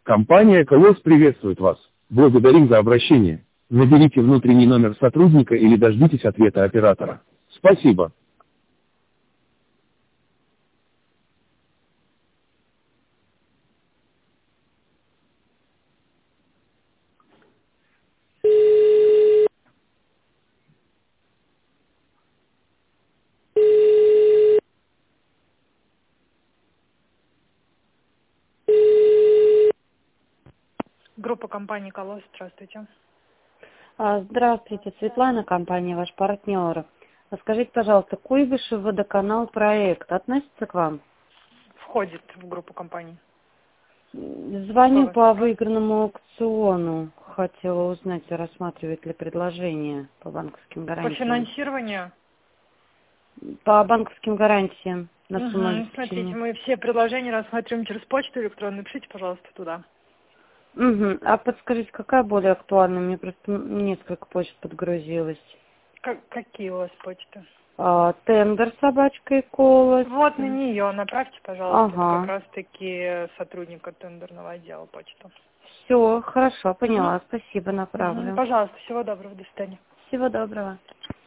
Компания «Колос» приветствует вас. Благодарим за обращение. Наберите внутренний номер сотрудника или дождитесь ответа оператора. Спасибо. Группа компании «Колос», здравствуйте. Здравствуйте, Светлана, компания «Ваш партнер». Скажите, пожалуйста, Куйбышев водоканал проект относится к вам? Входит в группу компании. Звоню по выигранному аукциону. Хотела узнать, рассматривает ли предложение по банковским По гарантиям. финансированию? По банковским гарантиям на сумму обеспечения. Смотрите, мы все предложения рассматриваем через почту электронную. Пишите, пожалуйста, туда. А подскажите, какая более актуальна? Мне просто несколько почт подгрузилось. Какие у вас почты? Тендер собачкой колос. Вот на нее направьте, пожалуйста, Ага. как раз-таки сотрудника тендерного отдела почту. Все, хорошо, поняла. Спасибо, направлю. Пожалуйста, всего доброго, до свидания. Всего доброго.